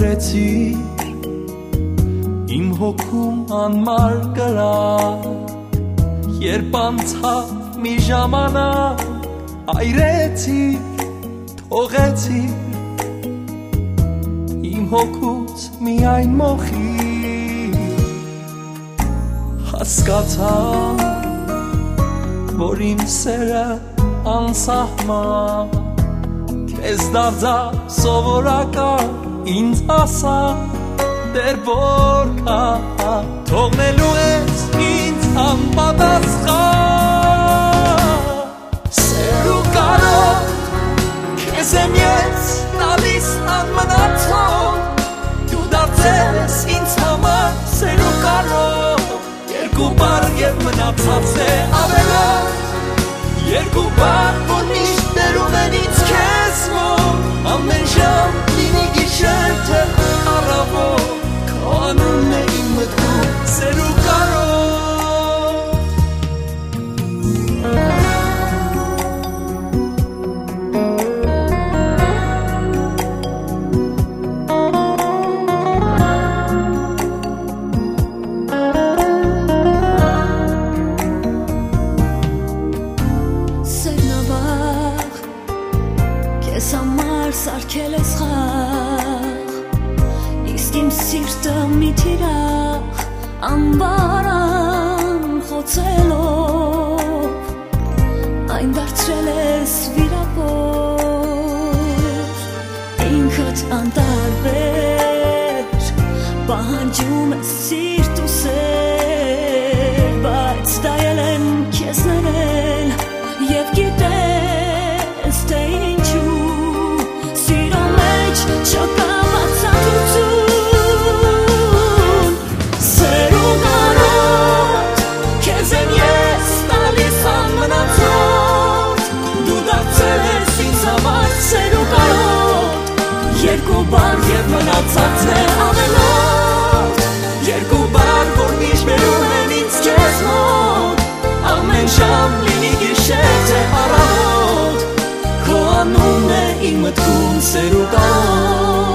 տվեցիր իմ հոգում անմար կրակ երբ անցավ մի ժամանակ այրեցիր թողեցիր իմ հոգուց միայն մոխիր հասկացա որ իմ սերը անսահման քեզ դարձա սովորական ինձ ասա դեռ որքան թողնելու ես ինձ անպատասխան սեր ու կարոտ քեզ եմ ես տալիս անմնացող դու դարձել ես ինձ համար սեր ու կարոտ երկու բառ և մնացած է ավելորդ երկու բառ որ միշտ բերում են ինձ քեզ մոտ ամեն ժամ լինի գիշեր թե առավոտ քո անունն է իմ մտքում սեր ու սարքել ես խաղ իսկ իմ սիրտը մի թիրախ անբարան խոցելով այն դարձրել ես վիրավոր ինքդ անտարբեր պահանջում ես սիրտ ու սեր բայց դա ելեն քեզ ներել և գիտես թե ինչու չկա բացատրություն սեր ու կարոտ քեզ եմ ես տալիս անմնացած դու դարձել ես ինձ համար սեր ու կարոտ երկու բառ և մնացածն է ավելորդ երկու բառ որ միշտ բերում են ինձ քեզ մոտ ամեն ժամ լինի գիշեր թե առավոտ քո անունն է իմ մտքում սեր ու կարոտ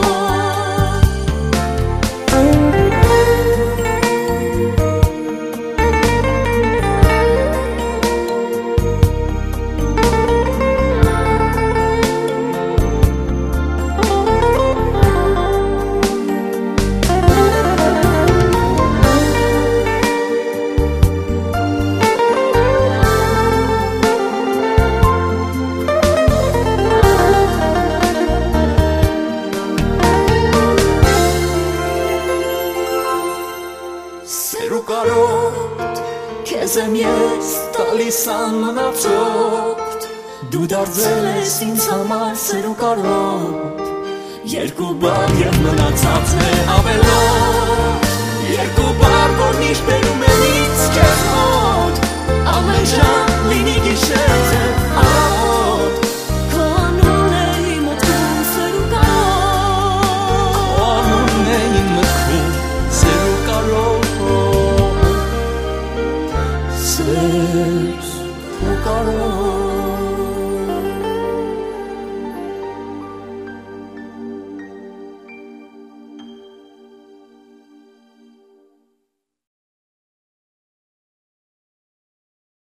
քեզ եմ ես տալիս անմնացորդ դու դարձել ես ինձ համար սեր ու կարոտ երկու բառ և մնացածն է ավելորդ երկու բառ որ միշտ բերում են ինձ քեզ մոտ ամեն ժամ լինի գիշեր թե